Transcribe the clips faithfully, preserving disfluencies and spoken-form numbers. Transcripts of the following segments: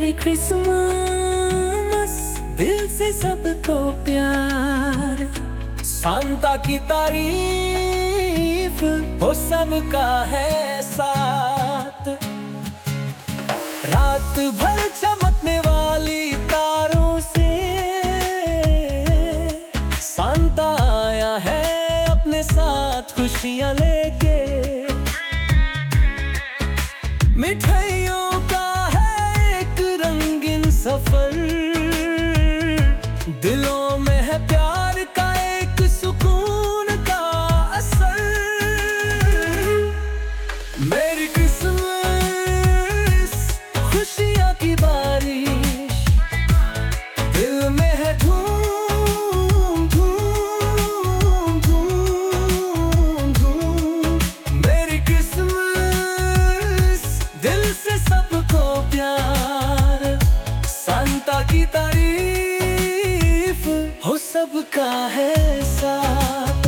Merry Christmas, दिल से सबको प्यार। सांता की तारीफ वो सबका है साथ। रात भर चमकने वाली तारों से सांता आया है अपने साथ खुशियां लेके। मिठाइयों का है एक रंगीन सफर, दिलों में है प्यार का एक सुकून का असर। मेरी क्रिसमस, खुशियां की बारिश, दिल में है धूम धूम धूम धूम। मेरी क्रिसमस, दिल से सबको प्यार। सांता की तारीफ हो सबका है साथ।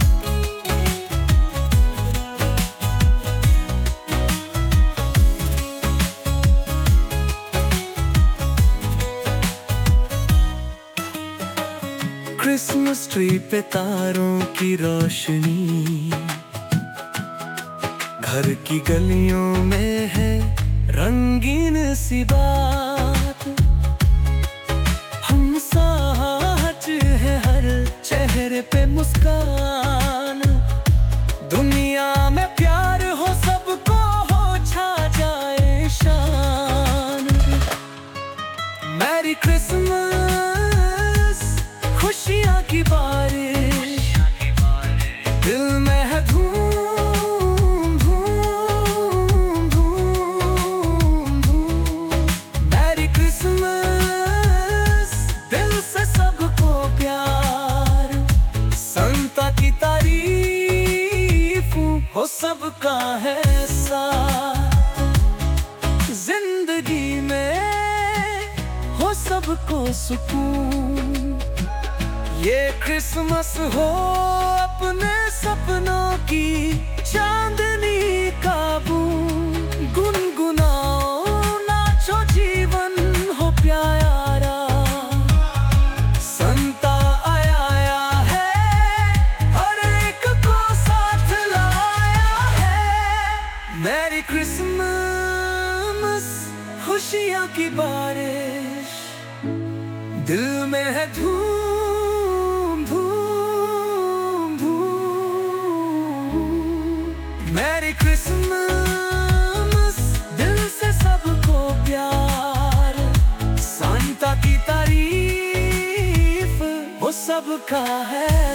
क्रिसमस ट्री पे तारों की रोशनी, घर की गलियों में है रंगीन सी बात। हम साथ है हर चेहरे पे मुस्कान। दुनिया में प्यार हो सबको हो छा जाए शान। मैरी क्रिसमस, खुशियां की बारिश, दिल में है धूम धूम धूम धूम। मैरी क्रिसमस, दिल से सबको प्यार। सांता की तारीफ हो सबका है साथ। जिंदगी में हो सबको सुकून। ये क्रिसमस हो अपने सपनों की चांदनी का बूंद। गुनगुनाओ नाचो जीवन हो प्यारा। सांता आया है हर एक को साथ लाया है। मैरी क्रिसमस, खुशियां की बारिश, दिल में है धूम धूम धूम। मैरी क्रिसमस, दिल से सबको प्यार। सांता की तारीफ वो सबका है